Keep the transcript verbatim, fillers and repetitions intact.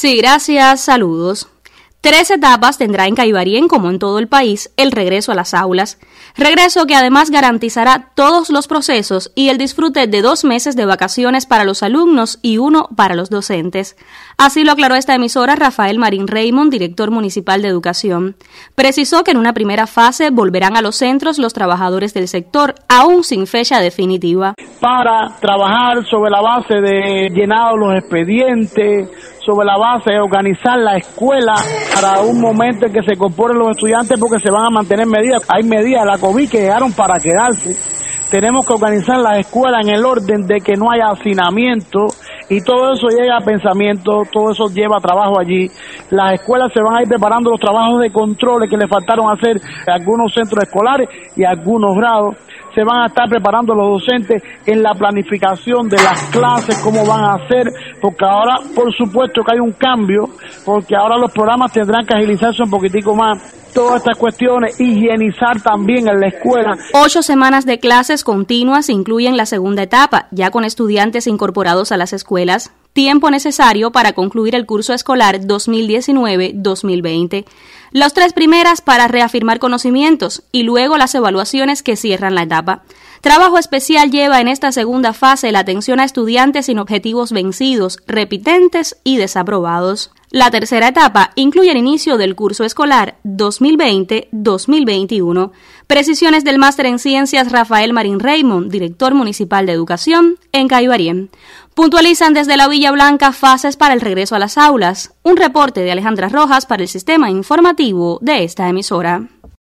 Sí, gracias. Saludos. Tres etapas tendrá en Caibarien, como en todo el país, el regreso a las aulas. Regreso que además garantizará todos los procesos y el disfrute de dos meses de vacaciones para los alumnos y uno para los docentes. Así lo aclaró esta emisora Rafael Marín Raymond, director municipal de Educación. Precisó que en una primera fase volverán a los centros los trabajadores del sector, aún sin fecha definitiva. Para trabajar sobre la base de llenar los expedientes, sobre la base de organizar la escuela para un momento en que se incorporen los estudiantes, porque se van a mantener medidas. Hay medidas de la COVID que llegaron para quedarse. Tenemos que organizar las escuelas en el orden de que no haya hacinamiento, y todo eso llega a pensamiento, todo eso lleva trabajo allí. Las escuelas se van a ir preparando los trabajos de controles que le faltaron hacer a algunos centros escolares y a algunos grados. Se van a estar preparando los docentes en la planificación de las clases, cómo van a hacer, porque ahora, por supuesto que hay un cambio, porque ahora los programas tendrán que agilizarse un poquitico más. Todas estas cuestiones, higienizar también en la escuela. Ocho semanas de clases continuas incluyen la segunda etapa, ya con estudiantes incorporados a las escuelas, tiempo necesario para concluir el curso escolar dos mil diecinueve dos mil veinte. Las tres primeras para reafirmar conocimientos y luego las evaluaciones que cierran la etapa. Trabajo especial lleva en esta segunda fase la atención a estudiantes sin objetivos vencidos, repitentes y desaprobados. La tercera etapa incluye el inicio del curso escolar dos mil veinte dos mil veintiuno. Precisiones del máster en Ciencias Rafael Marín Raymond, director municipal de Educación, en Caibarien. Puntualizan desde la Villa Blanca fases para el regreso a las aulas. Un reporte de Alejandra Rojas para el Sistema Informativo de esta emisora.